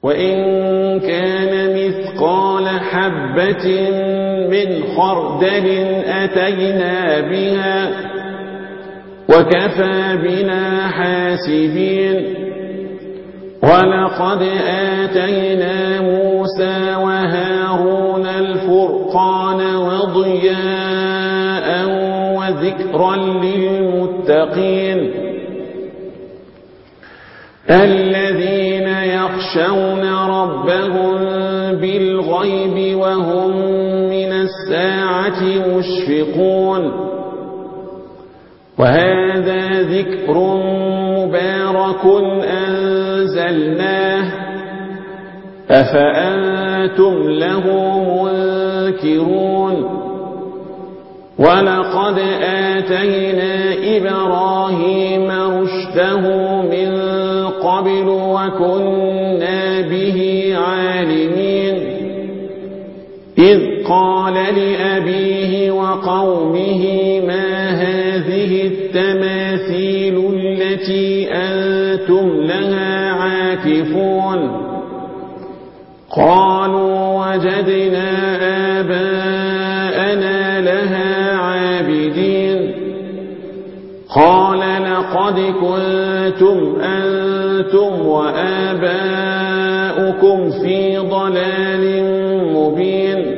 وإن كان مثقال حبة من خردل أتينا بها وكفى بنا حاسبين ولقد آتينا موسى وهارون الفرقان وضياء وذكرا للمتقين الذين يخشون ربهم بالغيب وهم من الساعة مشفقون وهذا ذكر مبارك أنزلناه أفأنتم له منكرون ولقد آتينا إبراهيم رشده من قبل وكنا به عالمين إذ قال لأبيه وقومه ما هذه التماثيل التي أنتم لها عاكفون قالوا وجدنا آباءنا لها عابدين قال لقد كنتم أنتم وآباؤكم في ضلال مبين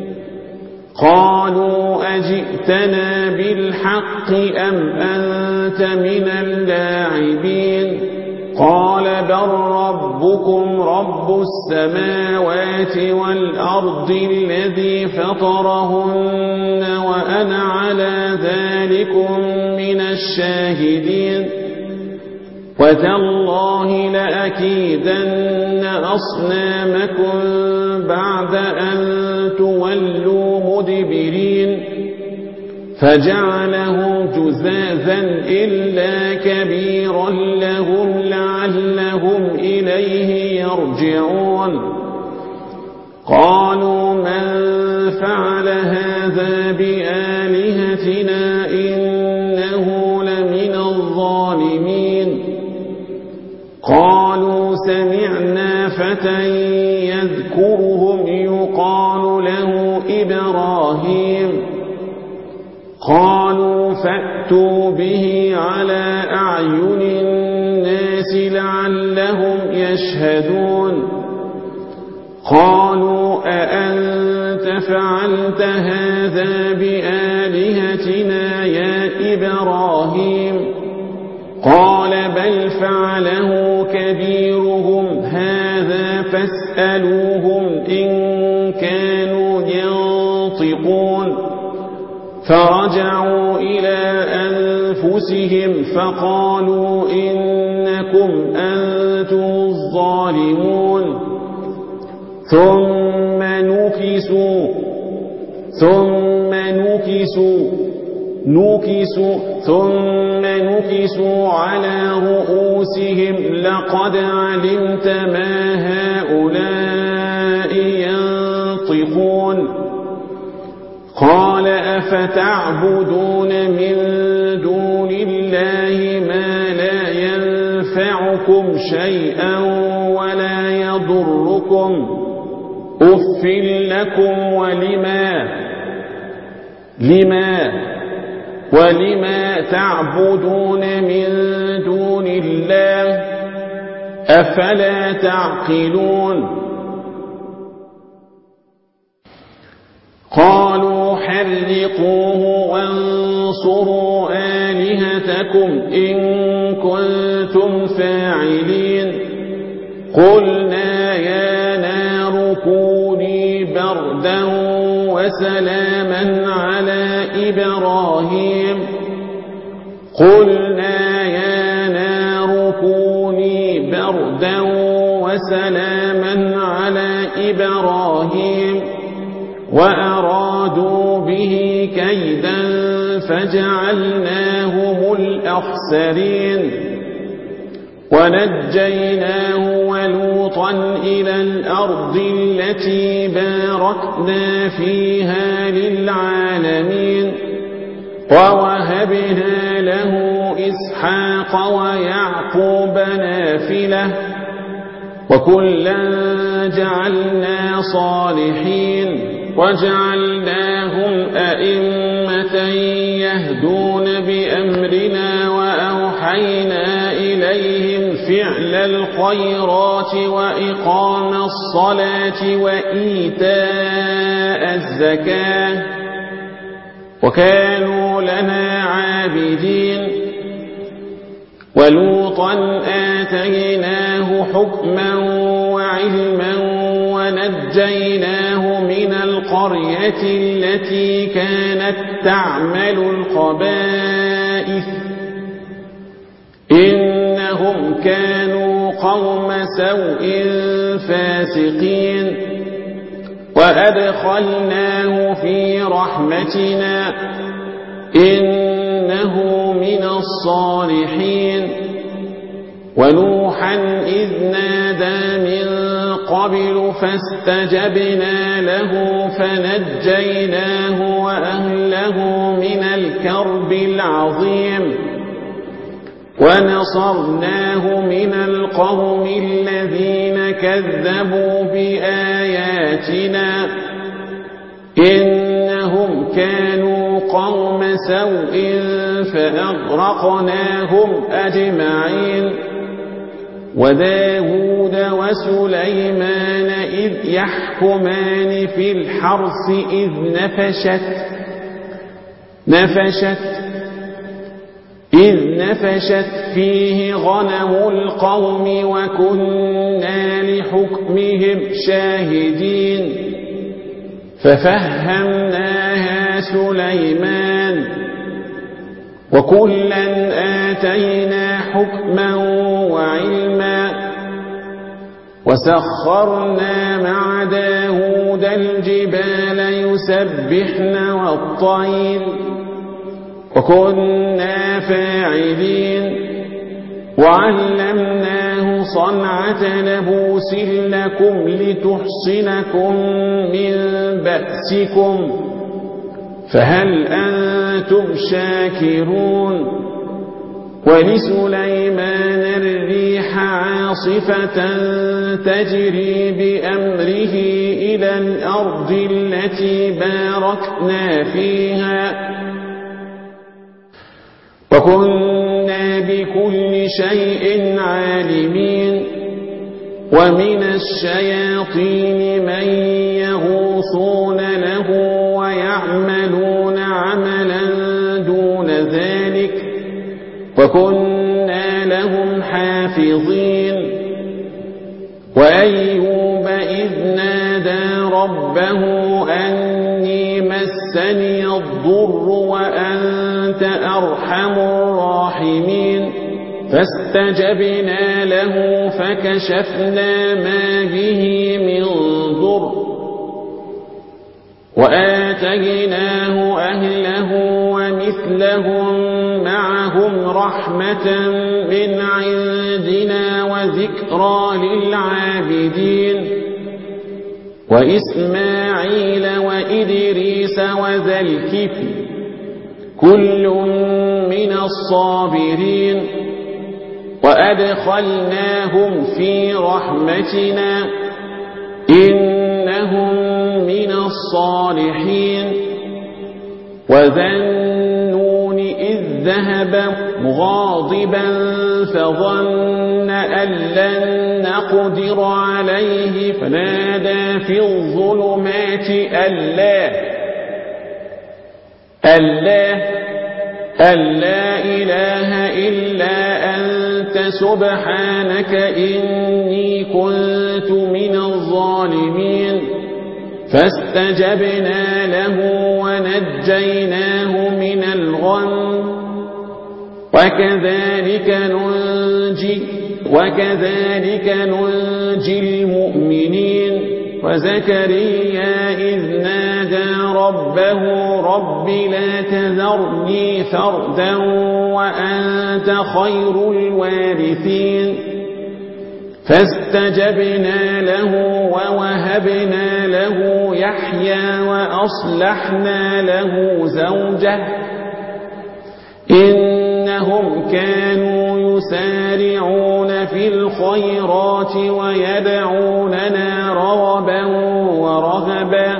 قالوا أجئتنا بالحق أم أنت من اللاعبين قال بل ربكم رب السماوات والأرض الذي فطرهن وأنا على ذلكم من الشاهدين وتالله لأكيدن أصنامكم بعد أن تولوا مدبرين فجعلهم جذاذا إلا كبيرا لهم لعلهم إليه يرجعون قالوا من فعل هذا بآلهتنا إنه لمن الظالمين قالوا سمعنا فتى يذكرهم يقال له إبراهيم قالوا فأتوا به على أعين الناس لعلهم يشهدون قالوا أأنت فعلت هذا بآلهتنا يا إبراهيم قال بل فعله كبيرهم هذا فاسألوهم إن كانوا ينطقون فرجعوا إلى أنفسهم فقالوا إنكم أنتم الظالمون ثم نكسوا على رؤوسهم لقد علمت ما هؤلاء ينطقون قال أفتعبدون من دون الله ما لا ينفعكم شيئا ولا يضركم أف لكم ولما تعبدون من دون الله أفلا تعقلون قالوا حرقوه وانصروا آلهتكم إن كنتم فاعلين قلنا يا نار كوني بردا وسلاما على إبراهيم وأرادوا به كيدا فجعلناهم الأخسرين ونجيناه ولوطا إلى الأرض التي باركنا فيها للعالمين ووهبنا له إسحاق ويعقوب نافلة وكلا جعلنا صالحين وجعلناهم أئمة يهدون بأمرنا وأوحينا إليهم فعل الخيرات وإقام الصلاة وإيتاء الزكاة وكانوا لنا عابدين ولوطا آتيناه حكما وعلما ونجيناه من القرية التي كانت تعمل الخبائث إنهم كانوا قوم سوء فاسقين وأدخلناه في رحمتنا إنه من الصالحين ونوحا إذ نادى من قبل فاستجبنا له فنجيناه وأهله من الكرب العظيم ونصرناه من القوم الذين كذبوا بآياتنا إنهم كانوا قوم سوء فأغرقناهم أجمعين وداود وسليمان إذ يحكمان في الحرث إذ نفشت فيه غنم القوم وكنا لحكمهم شاهدين ففهمناها سليمان وكلا آتينا حكما وعلما وسخرنا مع داود الجبال يسبحن والطير وكنا فاعلين وعلمناه صنعة لبوس لكم لتحصنكم من بأسكم فهل أنتم شاكرون ولسليمان الريح عاصفة تجري بأمره إلى الأرض التي باركنا فيها وكنا بكل شيء عالمين ومن الشياطين من يغوصون له ويعملون عملا دون ذلك وكنا لهم حافظين وأيوب إذ نادى ربه أني مسني الضر وأنت أرحم الراحمين فاستجبنا له فكشفنا ما به من ضر وآتيناه أهله ومثلهم معهم رحمة من عندنا وذكرى للعابدين وإسماعيل وإدريس وذا الكفل كل من الصابرين وأدخلناهم في رحمتنا إنهم من الصالحين وذا النون إذ ذهب مغاضبا فظن أن لن نقدر عليه فنادى في الظلمات أن لا إله إلا أنت سبحانك إني كنت من الظالمين فاستجبنا له ونجيناه من الغم وكذلك ننجي المؤمنين وزكريا إذ نادى ربه رب لا تذرني فردا وأنت خير الوارثين فاستجبنا له ووهبنا له يحيى وأصلحنا له زوجه إنهم كانوا يسارعون في في الخيرات ويدعوننا رغبا ورهبا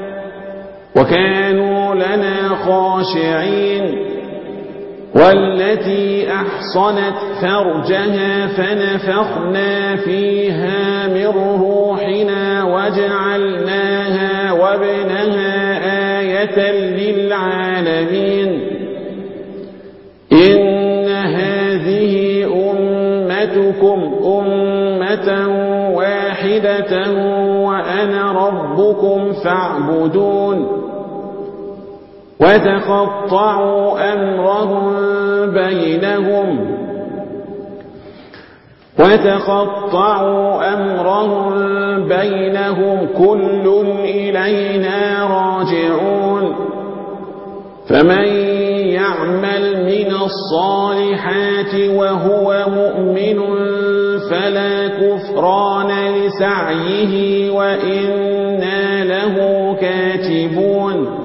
وكانوا لنا خاشعين والتي أحصنت فرجها فنفخنا فيها من روحنا وجعلناها وابنها آية للعالمين إن هذه أمتكم أمة واحدة وأنا ربكم فاعبدون وتقطعوا أمرهم بينهم كل إلينا راجعون فمن يعمل من الصالحات وهو مؤمن فلا كفران لسعيه وإنا له كاتبون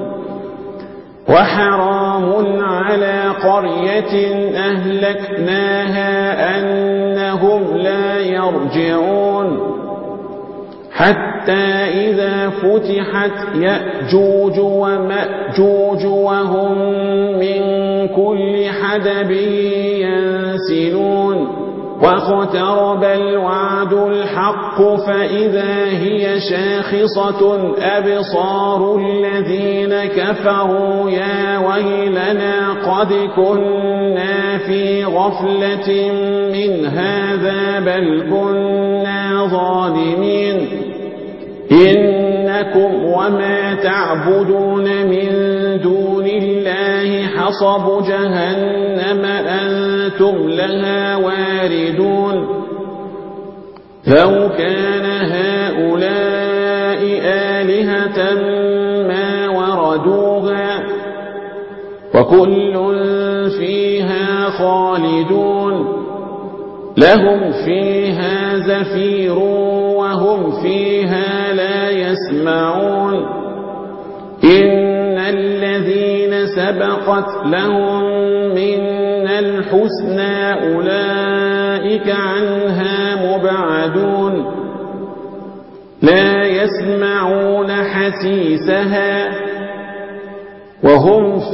وحرام على قرية أهلكناها أنهم لا يرجعون حتى إذا فتحت يأجوج ومأجوج وهم من كل حدب ينسلون واقترب الوعد الحق فإذا هي شاخصة أبصار الذين كفروا يا ويلنا قد كنا في غفلة من هذا بل كنا ظالمين إنكم وما تعبدون من دون الله حصب جهنم أنتم لها واردون لو كان هؤلاء آلهة ما وردوها وكل فيها خالدون لهم فيها زفير وهم فيها لا يسمعون إن الذين سبقت لهم منا الحسنى أولئك عنها مبعدون لا يسمعون حسيسها وهم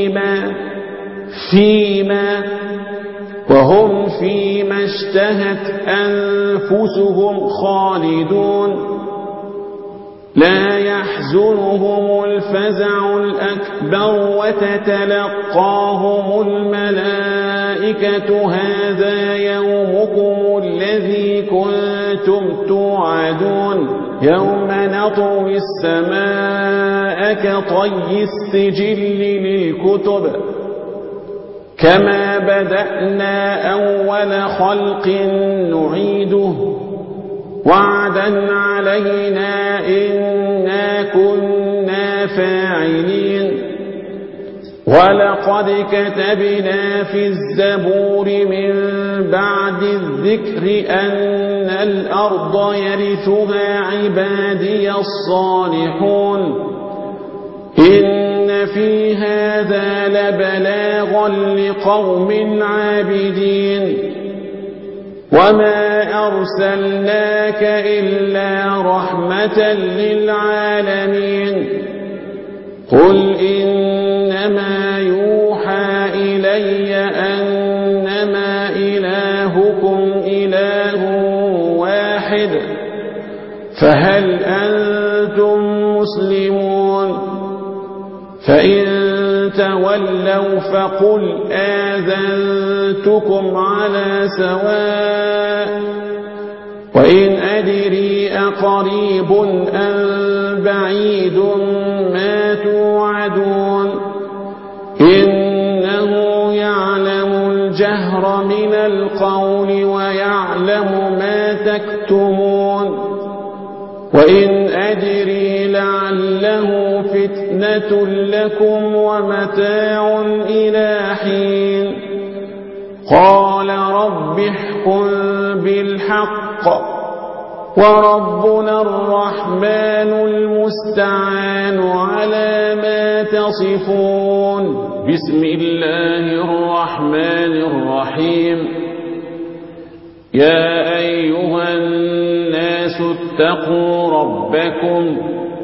فيما اشتهت أنفسهم خالدون لا يحزنهم الفزع الأكبر وتتلقاهم الملائكة هذا يومكم الذي كنتم توعدون يوم نطوي السماء كطي السجل للكتب كما بدأنا أول خلق نعيده وعدا علينا إنا كنا فاعلين ولقد كتبنا في الزبور من بعد الذكر أن الأرض يرثها عبادي الصالحون إن في هذا لبلاغا لقوم عابدين وما أرسلناك إلا رحمة للعالمين قل إنما يوحى إلي أنما إلهكم إله واحد فهل أنتم مسلمون فإن تولوا فقل آذنتكم على سواء وإن أدري أقريب أم بعيد ما توعدون إنه يعلم الجهر من القول ويعلم ما تكتمون وإن أدري لعله فتنة لكم ومتاع إلى حين قال رب احكم بالحق وربنا الرحمن المستعان على ما تصفون بسم الله الرحمن الرحيم يا أيها الناس اتقوا ربكم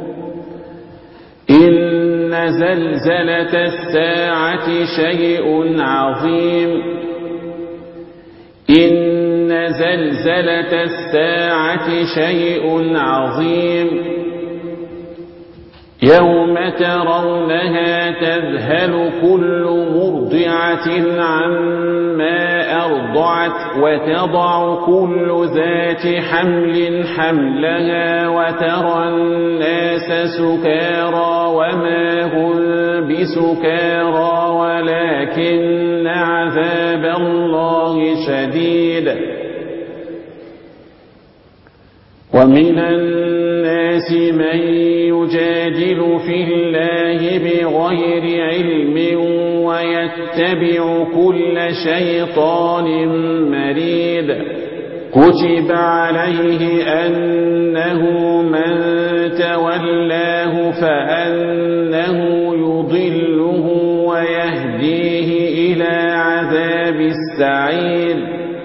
إن زلزلة الساعة شيء عظيم إن زلزلة الساعة شيء عظيم يوم ترونها تذهل كل مرضعة عما أرضعت وتضع كل ذات حمل حملها وترى الناس سكارى وما هم بسكارى ولكن عذاب الله شديد ومن الناس من يجادل في الله بغير علم ويتبع كل شيطان مريد كتب عليه أنه من تولاه فأنه يضله ويهديه إلى عذاب السعير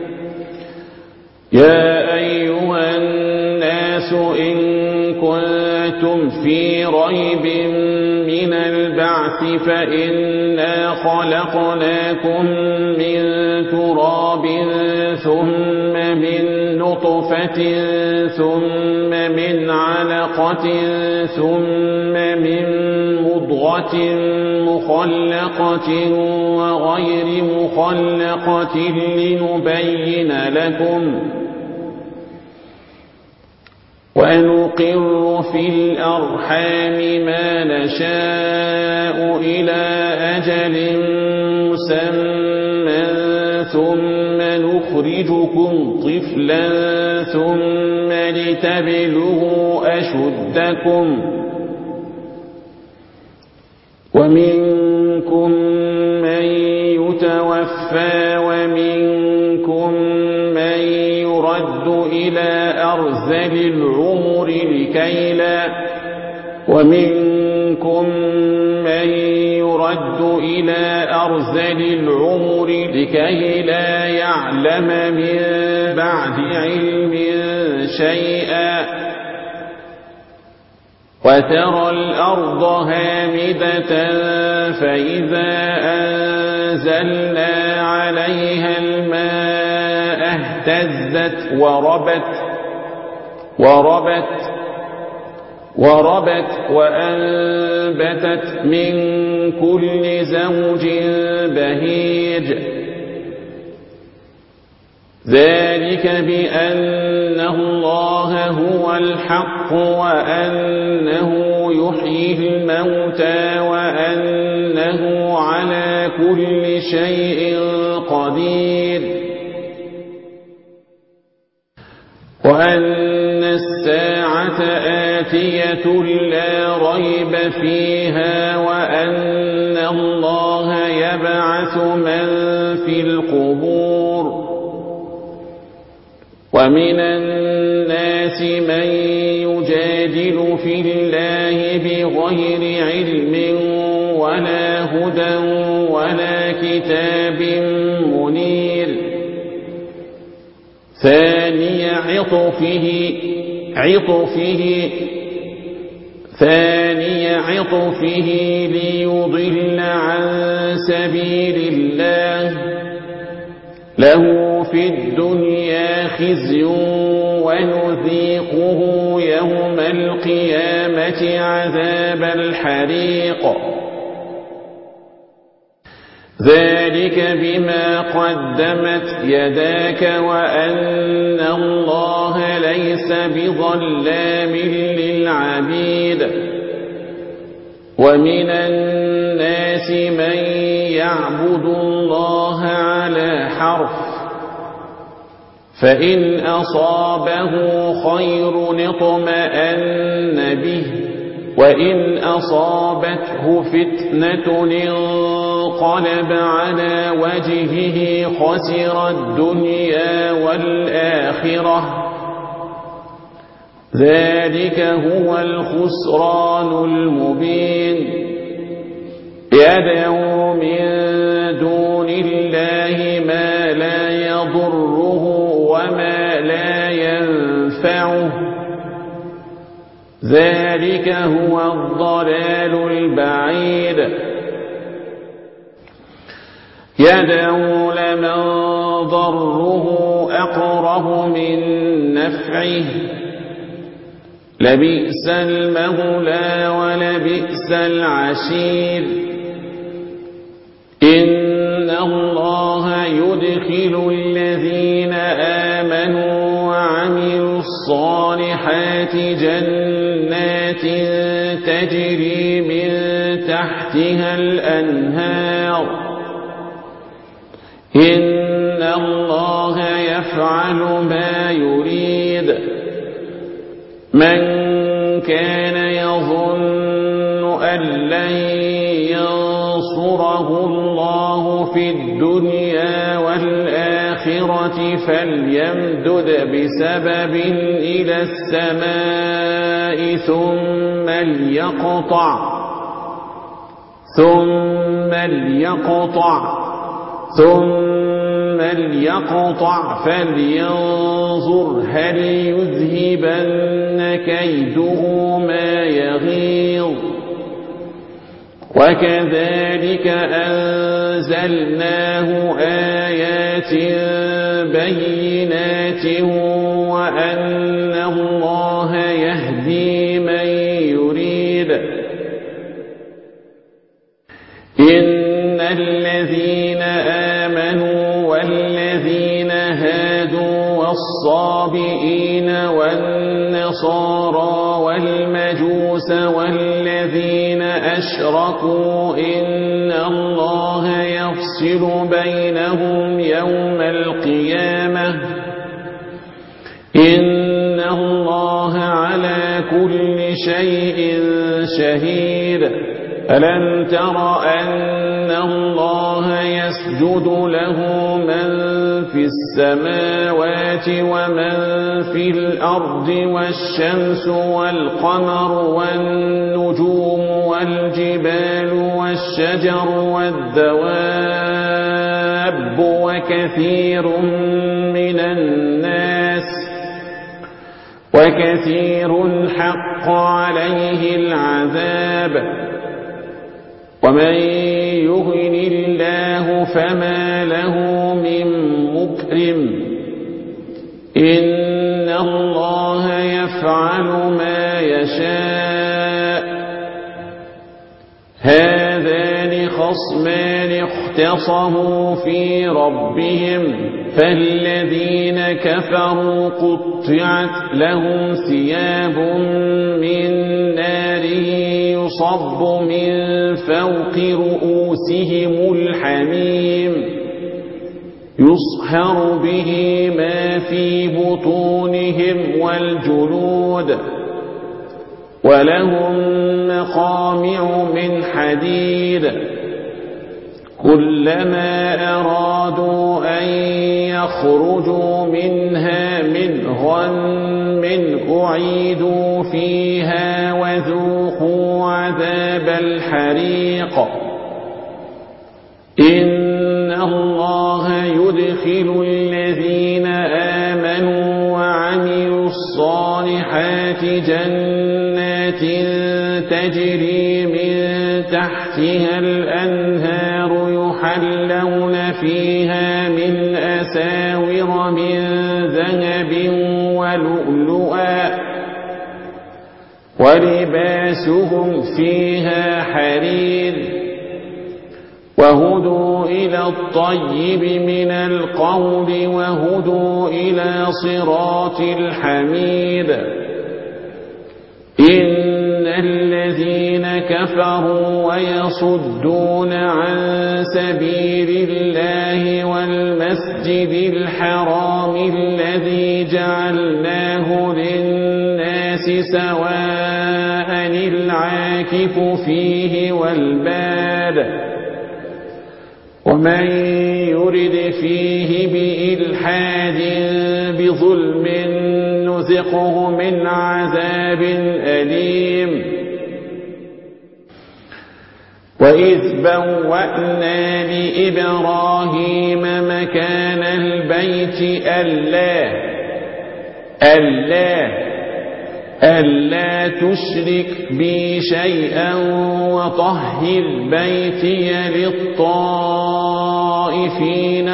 يا أيها الناس إن كنتم في ريب من البعث فإنا خلقناكم من تراب ثم من نطفة ثم من علقة ثم من مضغة مخلقة وغير مخلقة لنبين لكم ونقر في الأرحام ما نشاء إلى أجل مسمى ثم نخرجكم طفلا ثم لتبلغوا أشدكم ومنكم من يتوفى ومنكم من يرد إلى أرذل العمر لكي لا يعلم من بعد علم شيئا وترى الأرض هامدة فإذا أنزلنا عليها الماء اهتزت وربت وأنبتت من كل زوج بهيج ذلك بأن الله هو الحق وأنه يحيي الموتى وأنه على كل شيء قدير وأن الساعة آتية لا ريب فيها وأن الله يبعث من في القبور ومن الناس من يجادل في الله بغير علم ولا هدى ولا كتاب منير ثاني عطفه ليضل عن سبيل الله له في الدنيا خزي ونذيقه يوم القيامة عذاب الحريق ذلك بما قدمت يداك وأن الله ليس بظلام للعبيد ومن الناس من يعبد الله على حرف فإن أصابه خير اطمأن به وإن أصابته فتنة انقلب على وجهه خسر الدنيا والآخرة ذلك هو الخسران المبين يدعو من دون الله ما لا يضره وما ذلك هو الضلال البعيد يدعو لمن ضره أقرب من نفعه لبئس المولى ولبئس العشير إن الله يدخل الذين آمنوا وعملوا الصالحات جنات تجري من تحتها الأنهار إن الله يفعل ما يريد من كان يظن أن لن ينصره الله في الدنيا والآخرة فليمدد بسبب إلى السماء ثم ليقطع فلينظر هل يذهبن كيده ما يغيظ وكذلك أنزلناه آيات بينات وأن الله يهدي من يريد إن الذين آمنوا والذين هادوا والصابئين والنصارى والمجوس والذين أشركوا إن الله يفصل بينهم يوم القيامة إن الله على كل شيء شهيد ألم تر أن الله يسجد له من في السماوات ومن في الأرض والشمس والقمر والنجوم والجبال والشجر والدواب وكثير حق عليه العذاب ومن يهن الله فما له من مكرم إن الله يفعل ما يشاء هذان خصمان اختصموا في ربهم فالذين كفروا قطعت لهم ثياب من نار يصب من فوق رؤوسهم الحميم يصهر به ما في بطونهم والجلود ولهم مقامع من حديد كلما أرادوا أن يخرجوا منها من غم أعيدوا فيها وذوقوا عذاب الحريق إن الله يدخل الذين آمنوا وعملوا الصالحات جنات تجري من تحتها الأنهار يحلون فيها من أساور من ذهب ولؤلؤا ولباسهم فيها حرير وهدوا إلى الطيب من القول وهدوا إلى صراط الحميد إن الذين كفروا ويصدون عن سبيل الله والمسجد الحرام الذي جعلناه للناس سواء العاكف فيه والباد ومن يرد فيه بإلحاد بظلم نذقه من عذاب أليم وإذ بوأنا لإبراهيم مكان البيت ألا ألا تشرك بي شيئا وطهر بيتي للطائفين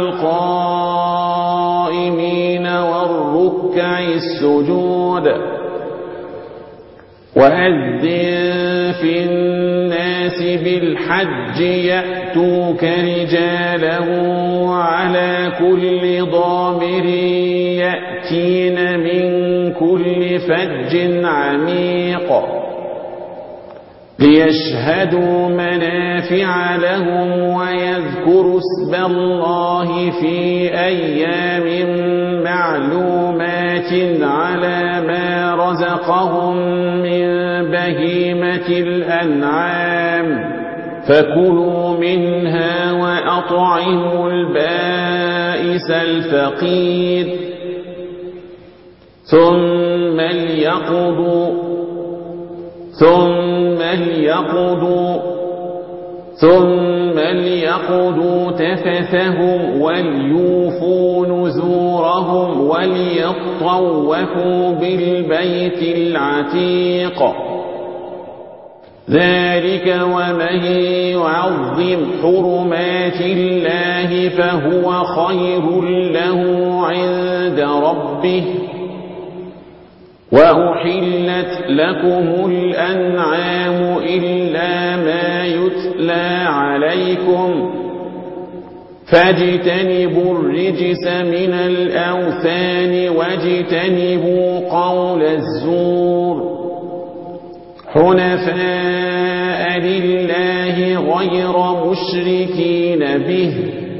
والقائمين والركع السجود وأذن في الناس بالحج يأتوك رجالا وعلى كل ضامر يأتين من كل فج عميق ليشهدوا منافع لهم ويذكروا اسم الله في أيام معلومات على ما رزقهم من بهيمة الأنعام فكلوا منها وأطعموا البائس الفقير ثم ليقضوا تفثهم وليوفوا نذورهم وليطوفوا بالبيت العتيق ذلك ومن يعظم حرمات الله فهو خير له عند ربه وأحلت لكم الأنعام إلا ما يتلى عليكم فاجتنبوا الرجس من الأوثان واجتنبوا قول الزور حنفاء لله غير مشركين به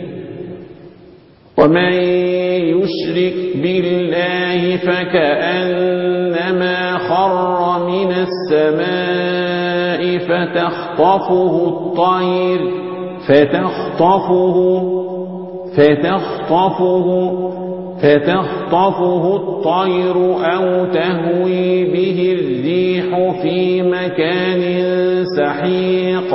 ومن يشرك بالله فكأنما خر من السماء فتخطفه الطير أو تهوي به الريح في مكان سحيق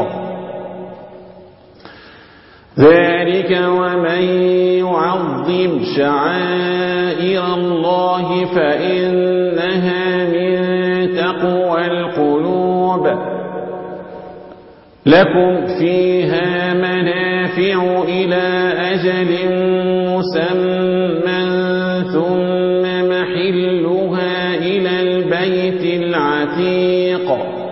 ذلك ومن يعظم شعائر الله فإنها من تقوى القلوب لكم فيها منافع إلى أجل مسمى ثم محلها إلى البيت العتيق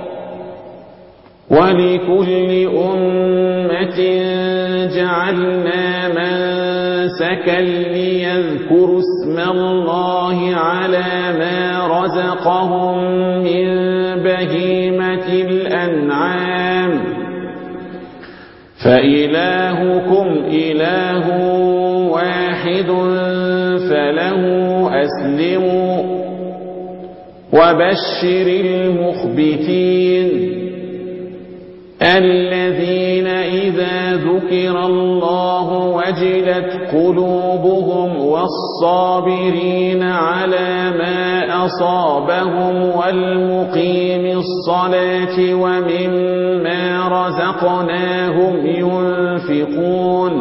ولكل أمة جعلنا منسكا ليذكروا اسم الله على ما رزقهم من بهيمة الأنعام فإلهكم إله واحد فله أسلموا وبشر المخبتين الذين إذا ذكر الله وجلت قلوبهم والصابرين على ما أصابهم والمقيم الصلاة ومما رزقناهم ينفقون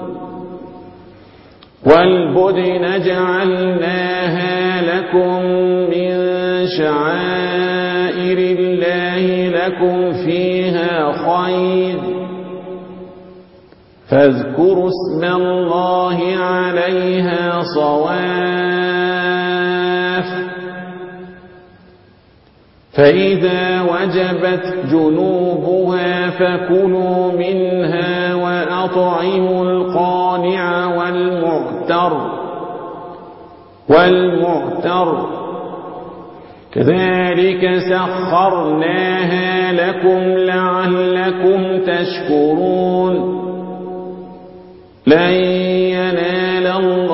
والبدن جعلناها لكم من شعائر الله لكم فيها خير فاذكروا اسم الله عليها صواف فإذا وجبت جنوبها فكلوا منها وأطعموا القانع والمعتر كذلك سخرناها لكم لعلكم تشكرون لن ينال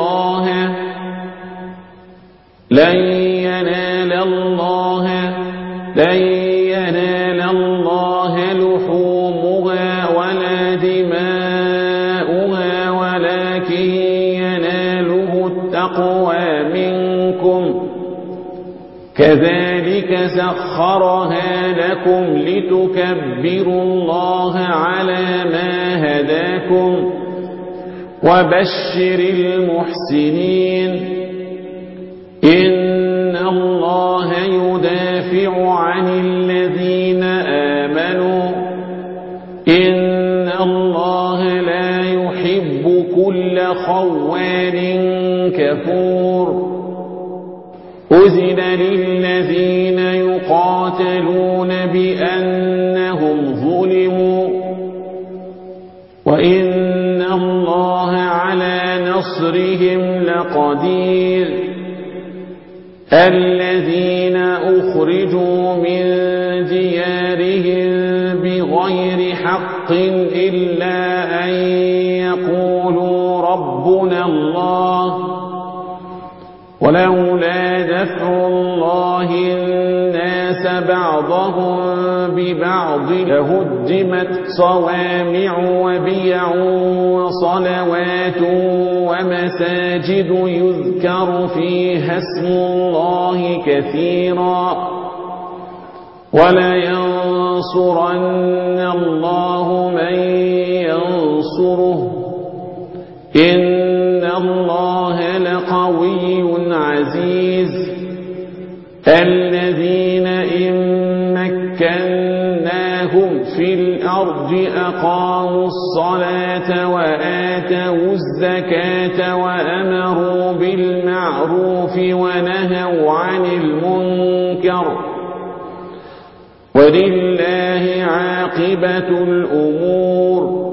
الله لحومها ولا دماؤها ولكن يناله التقوى منكم كذلك سخرها لكم لتكبروا الله على ما هداكم وبشر المحسنين إن الله يدافع عن الذين آمنوا إن الله لا يحب كل خوان كفور أذن للذين يقاتلون بأنهم ظلموا وإن الله على نصرهم لقدير الذين أخرجوا من ديارهم بغير حق إلا أن يقولوا ربنا الله ولولا دفع الله الناس بعضهم ببعض لهدمت صوامع وبيع وصلوات ومساجد يذكر فيها اسم الله كثيرا ولينصرن الله من ينصره إن الله لقوي عزيز الذين إن مكناهم في الأرض أقاموا الصلاة وآتوا الزكاة وأمروا بالمعروف ونهوا عن المنكر ولله عاقبة الأمور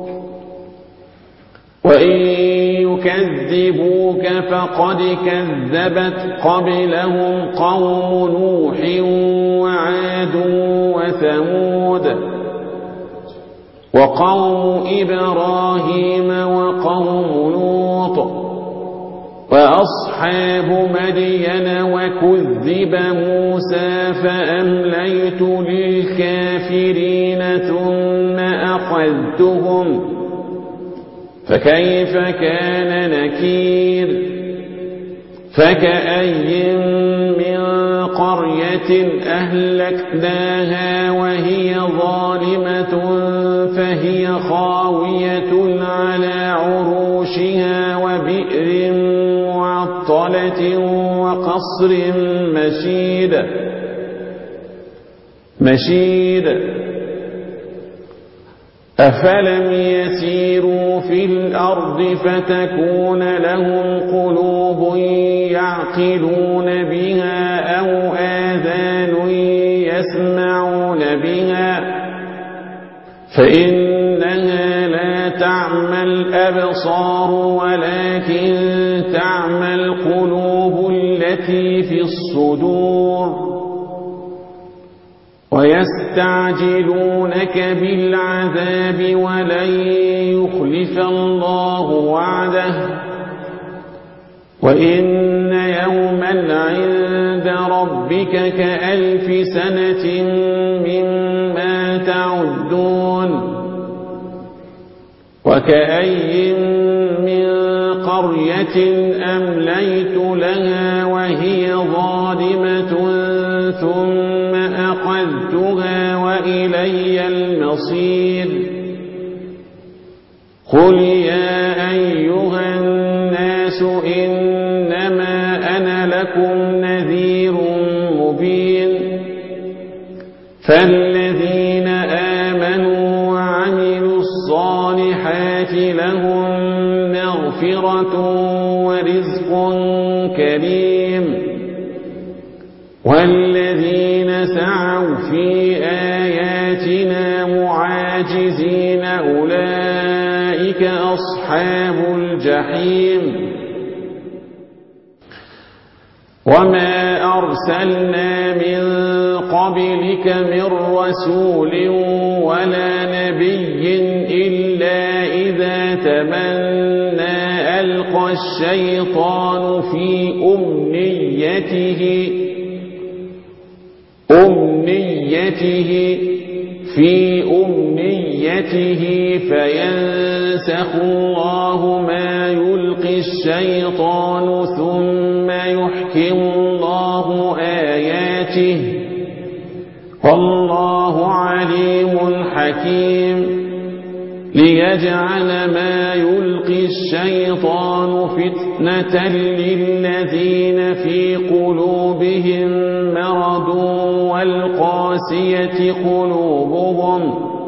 وإن يكذبوك فقد كذبت قبلهم قوم نوح وعاد وثمود وقوم إبراهيم وقوم لوط وأصحاب مدين وكذب موسى فأمليت للكافرين ثم أخذتهم فكيف كان نكير فكأي من قرية أهلكناها وهي ظالمة فهي خاوية على عروشها وبئر معطلة وقصر مشيد أفلم يسيروا في الأرض فتكون لهم قلوب يعقلون بها أو آذان يسمعون بها فإنها لا تعمى الأبصار ولكن تعمى القلوب التي في الصدور ويستعجلونك بالعذاب ولن يخلف الله وعده وإن يوما عند ربك كألف سنة مما تعدون وكأي من قرية أمليت لها وهي ظالمة ثم أخذتها وإلي المصير قل يا أيها الناس إنما أنا لكم نذير مبين فالذين آمنوا وعملوا الصالحات لهم مغفرة ورزق كريم والذين سعوا في آياتنا معاجزين أولئك أصحاب الجحيم وما أرسلنا من قبلك من رسول ولا نبي إلا إذا تمنى ألقى الشيطان في أمنيته فينسخ الله ما يلقي الشيطان ثم يحكم الله آياته والله عليم حكيم ليجعل ما يلقي الشيطان فتنة للذين في قلوبهم مرض والقاسية قلوبهم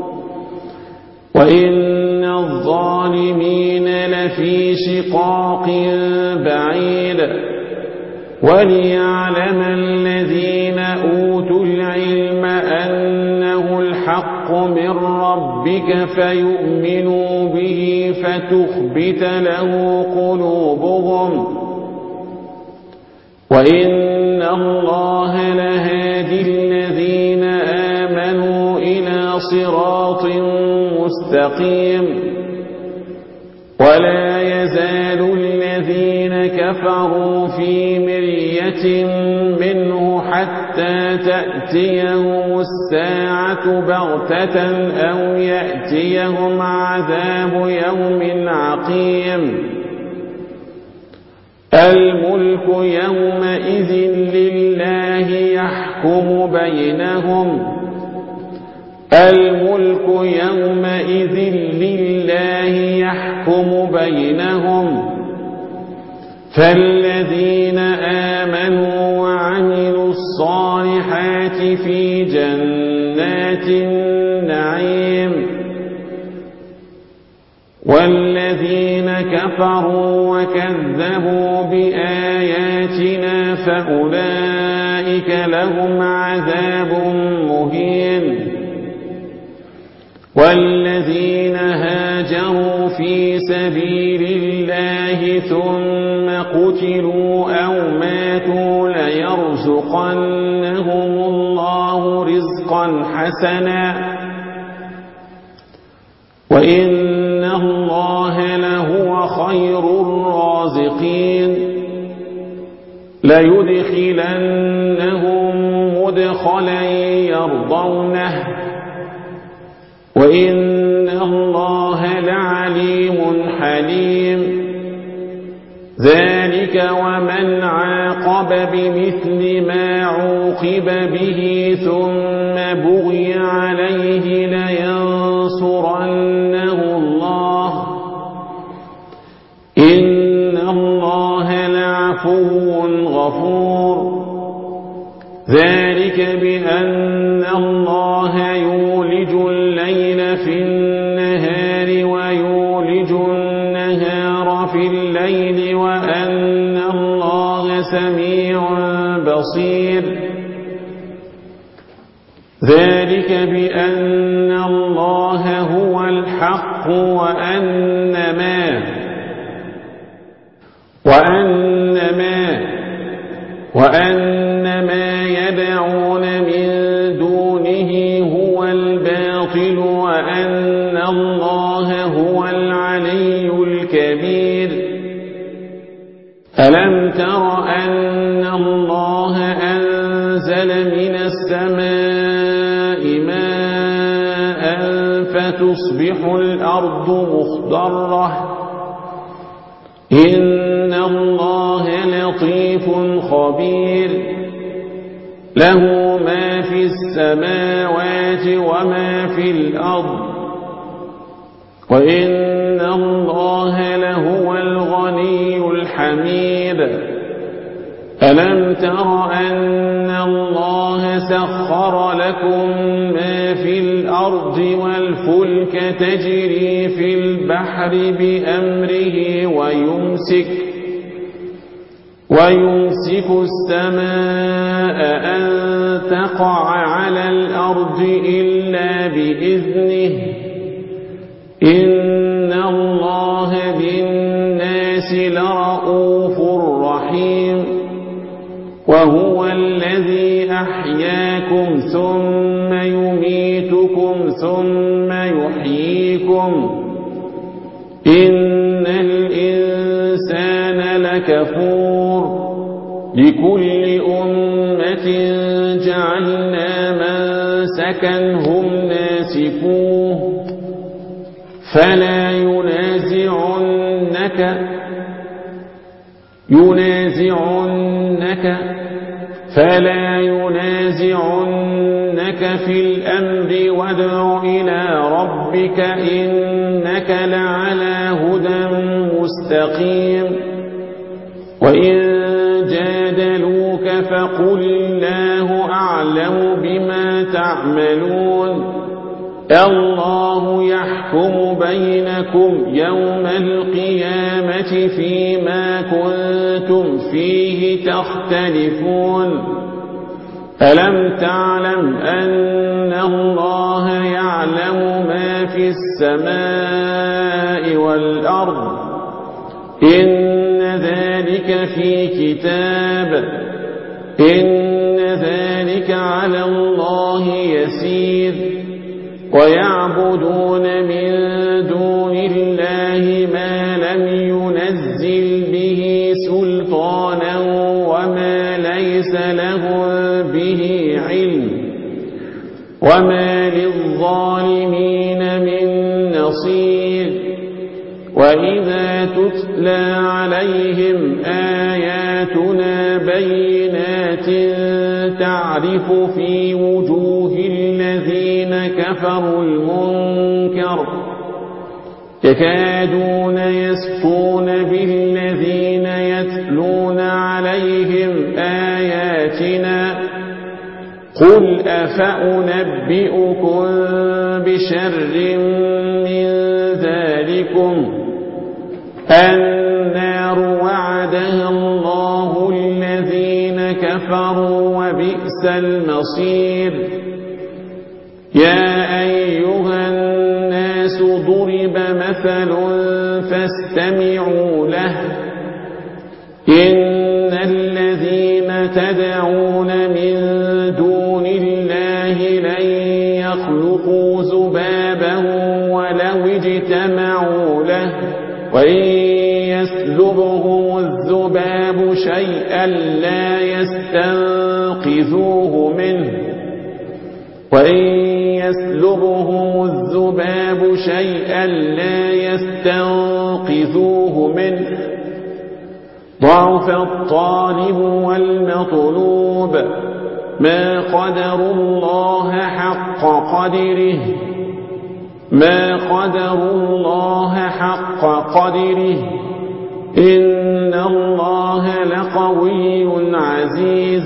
وإن الظالمين لفي شقاق بعيد وليعلم الذين أوتوا العلم أنه الحق من ربك فيؤمنوا به فتخبت له قلوبهم وإن الله لهادي الذين آمنوا إلى صراط مستقيم ولا يزال الذين كفروا في مرية منه حتى تأتيهم الساعة بغتة أو يأتيهم عذاب يوم عقيم الملك يومئذ لله يحكم بينهم الملك يومئذ لله يحكم بينهم فالذين آمنوا وعملوا الصالحات في جنات النعيم والذين كفروا وكذبوا بآياتنا فأولئك لهم عذاب مهين والذين هاجروا في سبيل الله ثم قتلوا أو ماتوا ليرزقنهم الله رزقا حسنا وإن الله لهو خير الرازقين ليدخلنهم مدخلا يرضونه وإن الله لعليم حليم ذلك ومن عاقب بمثل ما عوقب به ثم بغي عليه لينصرنه الله إن الله لعفو غفور ذلك بأن الله يولج الليل في النهار ويولج النهار في الليل وأن الله سميع بصير ذلك بأن الله هو الحق وأن ما يدعون من دونه هو الباطل وأن الله هو العلي الكبير ألم تر أن الله أنزل من السماء ماء فتصبح الأرض مخضرة إن الله لطيف خبير له ما في السماوات وما في الأرض وإن الله لهو الغني الحميد ألم تر أن الله سخر لكم ما في الأرض والفلك تجري في البحر بأمره ويمسك السماء أن تقع على الأرض إلا بإذنه إن الله بالناس لرؤوف رحيم وهو الذي أحياكم ثم يميتكم ثم يحييكم إن الإنسان لكفور لكل أمة جعلنا منسكا هم ناسكوه فلا ينازعنك في الأمر وادع إلى ربك إنك لعلى هدى مستقيم وإن جادلوك فقل الله أعلم بما تعملون الله يحكم بينكم يوم القيامة فيما كنتم فيه تختلفون ألم تعلم أن الله يعلم ما في السماء والأرض إن ذلك في كتاب إن ذلك على الله يسير ويعبدون من دون الله ما لم ينزل به سلطانا وما ليس لهم به علم وما للظالمين من نصير وإذا تتلى عليهم آياتنا بينات تعرف في وجوه الذين كفروا المنكر يكادون يسطون بالذين يتلون عليهم آياتنا قل أفأنبئكم بشر من ذلكم النار وعدها الله الذين كفروا وبئس المصير يا أيها الناس ضرب مثل فاستمعوا له إن الذين تدعون من دون الله لن يخلقوا ذبابا ولو اجتمعوا له وإن يسلبهم الذباب شيئا لا يستنقذوه منه وإن يسلبهم الذباب شيئا لا يستنقذوه منه ضعف الطالب والمطلوب ما قدروا الله حق قدره إن الله لقوي عزيز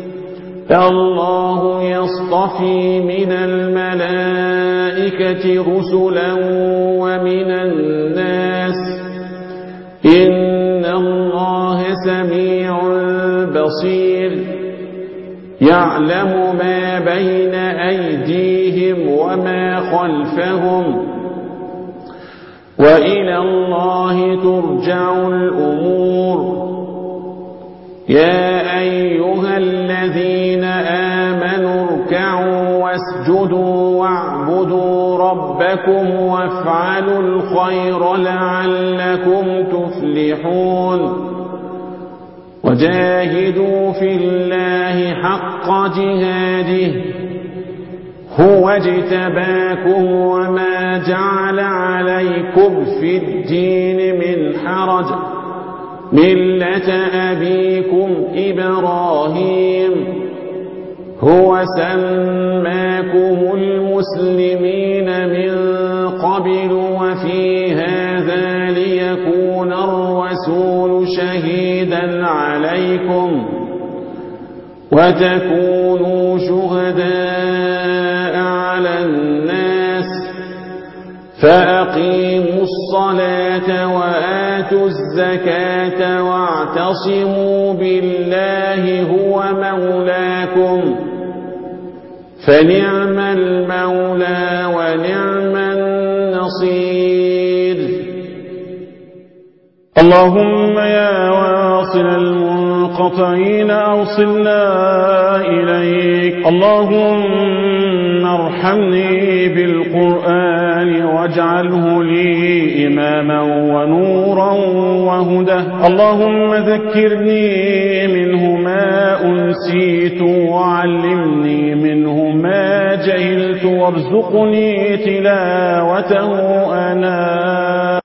الله يصطفي من الملائكة رسلا ومن الناس إن الله سميع بصير يعلم ما بين أيديهم وما خلفهم وإلى الله ترجع الأمور يا أيها الذين آمنوا اركعوا واسجدوا واعبدوا ربكم وافعلوا الخير لعلكم تفلحون وجاهدوا في الله حق جهاده هو اجتباكم وما جعل عليكم في الدين من حرج ملة أبيكم إبراهيم هو سماكم المسلمين من قبل وفي هذا ليكون الرسول شهيدا عليكم وتكونوا شهداء على الناس فأقيموا الصلاة وآتوا الزكاة واعتصموا بالله هو مولاكم فنعم المولى ونعم النصير اللهم يا واصل المنقطعين أوصلنا إليك اللهم ارحمني بالقرآن واجعله لي إماما ونورا وهدى اللهم ذكرني منه ما أنسيت وعلمني منه ما جهلت وارزقني تلاوته آناء